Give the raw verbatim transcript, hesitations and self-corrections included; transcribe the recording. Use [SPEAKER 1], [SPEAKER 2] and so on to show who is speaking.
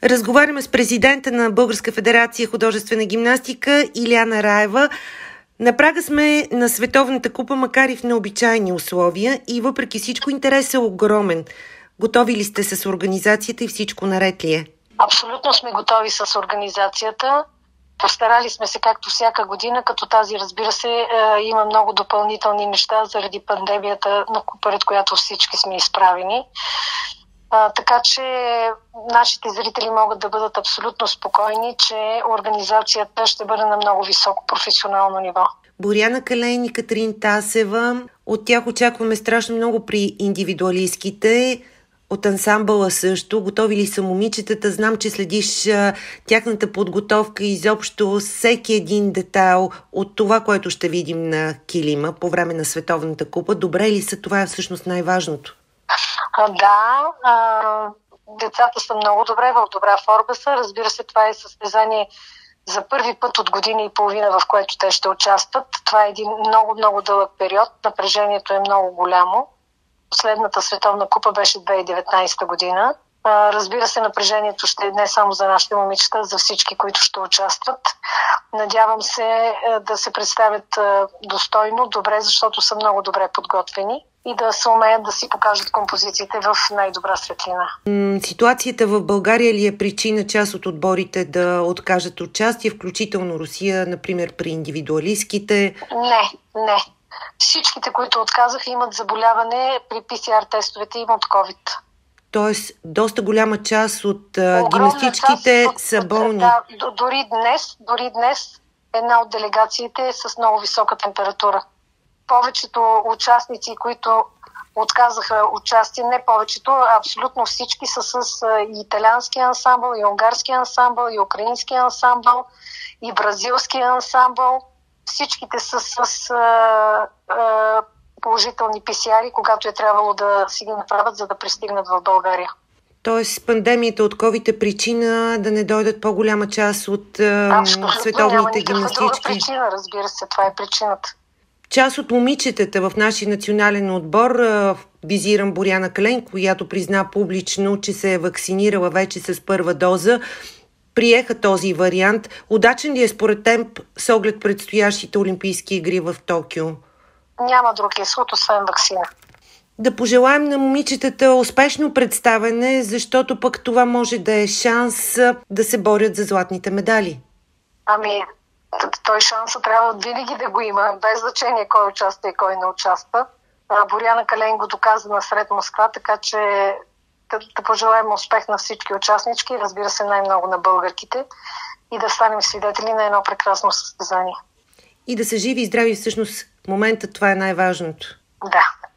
[SPEAKER 1] Разговаряме с президента на Българска федерация художествена гимнастика Илияна Раева. На прага сме на Световната купа, макар и в необичайни условия, и въпреки всичко интерес е огромен. Готови ли сте с организацията и всичко наред ли е?
[SPEAKER 2] Абсолютно сме готови с организацията. Постарали сме се както всяка година, като тази, разбира се, има много допълнителни неща заради пандемията, пред която всички сме изправени. А, така че нашите зрители могат да бъдат абсолютно спокойни, че организацията ще бъде на много високо професионално ниво.
[SPEAKER 1] Боряна Калейн и Катрин Тасева, от тях очакваме страшно много при индивидуалистките, от ансамбъла също. Готови ли са момичетата? Знам, че следиш а, тяхната подготовка и изобщо всеки един детайл от това, което ще видим на килима по време на Световната купа. Добре ли са? Това е всъщност най-важното.
[SPEAKER 2] Да, а, децата са много добре, в добра форма са. Разбира се, това е състезание за първи път от година и половина, в което те ще участват. Това е един много-много дълъг период. Напрежението е много голямо. Последната Световна купа беше две хиляди и деветнадесета година. А, разбира се, напрежението ще е не само за нашите момичета, за всички, които ще участват. Надявам се да се представят достойно, добре, защото са много добре подготвени и да се умеят да си покажат композициите в най-добра светлина.
[SPEAKER 1] Ситуацията в България ли е причина част от отборите да откажат участие, включително Русия, например, при индивидуалистките?
[SPEAKER 2] Не, не. Всичките, които отказаха, имат заболяване при пи си ар тестовете, имат COVID.
[SPEAKER 1] Тоест, доста голяма част от а, гимнастичките
[SPEAKER 2] част
[SPEAKER 1] са болни.
[SPEAKER 2] Да, дори днес, дори днес една от делегациите е с много висока температура. Повечето участници, които отказаха участие, не повечето, а абсолютно всички са с и италиански ансамбъл, и унгарски ансамбъл, и украински ансамбъл, и бразилски ансамбъл. Всичките са с а, а, положителни пи си ар-и, когато е трябвало да си ги направят, за да пристигнат в България.
[SPEAKER 1] Тоест, пандемията от COVID е причина да не дойдат по-голяма част от а, световните гимнастички?
[SPEAKER 2] Няма друга причина, разбира се, това е причината.
[SPEAKER 1] Част от момичетата в нашия национален отбор, а, визирам Боряна Калейн, която призна публично, че се е вакцинирала вече с първа доза, приеха този вариант. Удачен ли е според теб с оглед предстоящите Олимпийски игри в Токио?
[SPEAKER 2] Няма друг изход, освен ваксина.
[SPEAKER 1] Да пожелаем на момичетата успешно представяне, защото пък това може да е шанс да се борят за златните медали.
[SPEAKER 2] Ами, той шанса трябва винаги да го има, без значение кой участва и кой не участва. Боряна Калейн го доказа насред Москва, така че да, да пожелаем успех на всички участнички, разбира се най-много на българките, и да станем свидетели на едно прекрасно състезание.
[SPEAKER 1] И да са живи и здрави, всъщност в момента това е най-важното.
[SPEAKER 2] Да.